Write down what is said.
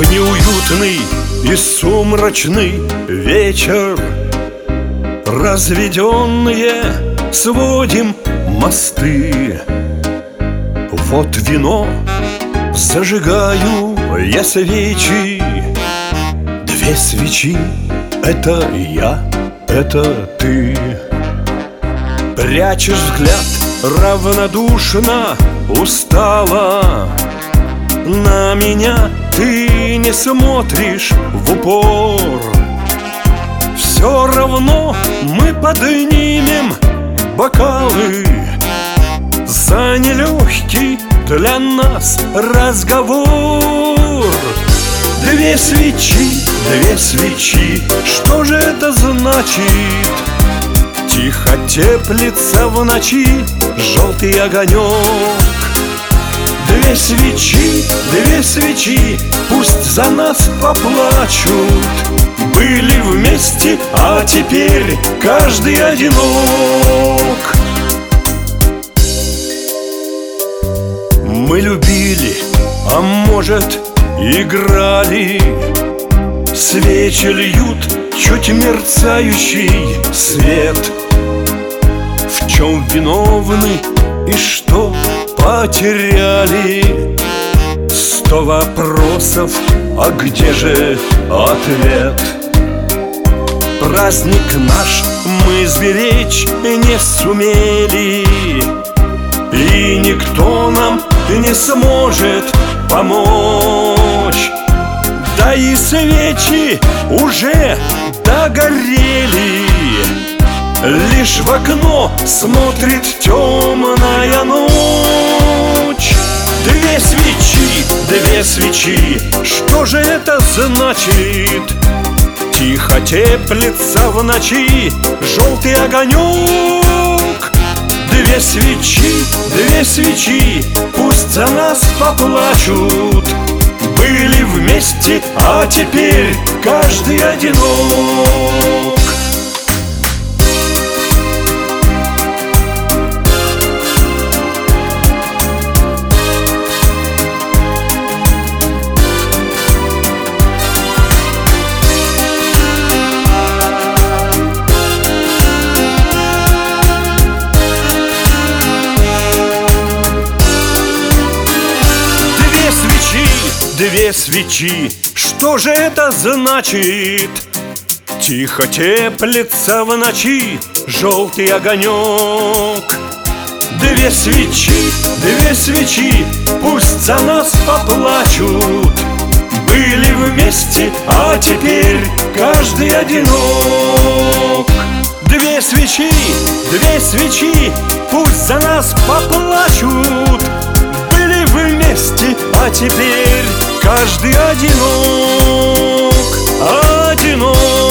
В неуютный и сумрачный вечер разведенные сводим мосты. Вот вино, зажигаю я свечи. Две свечи — это я, это ты. Прячешь взгляд равнодушно, устала. На меня ты не смотришь в упор. Все равно мы поднимем бокалы за нелегкий для нас разговор. Две свечи, что же это значит? Тихо теплится в ночи желтый огонек. Две свечи, пусть за нас поплачут. Были вместе, а теперь каждый одинок. Мы любили, а может, играли. Свечи льют чуть мерцающий свет. В чем виновны и что потеряли? 100 вопросов, а где же ответ? Праздник наш мы сберечь не сумели, и никто нам не сможет помочь. Да и свечи уже догорели, лишь в окно смотрит темная ночь. Две свечи, что же это значит? Тихо теплится в ночи желтый огонек. Две свечи, пусть за нас поплачут. Были вместе, а теперь каждый одинок. Две свечи, что же это значит? Тихо теплится в ночи желтый огонек. Две свечи, пусть за нас поплачут. Были вместе, а теперь каждый одинок. Две свечи, пусть за нас поплачут. Были вместе, а теперь каждый одинок, одинок.